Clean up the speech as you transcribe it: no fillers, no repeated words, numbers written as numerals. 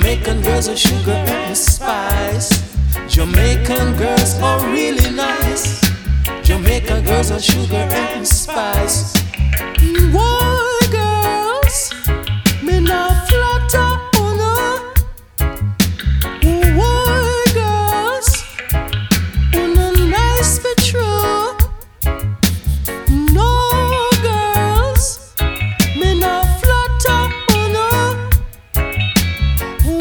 Jamaican girls are sugar and spice. Jamaican girls are really nice. Jamaican girls are sugar and spice. Whoa.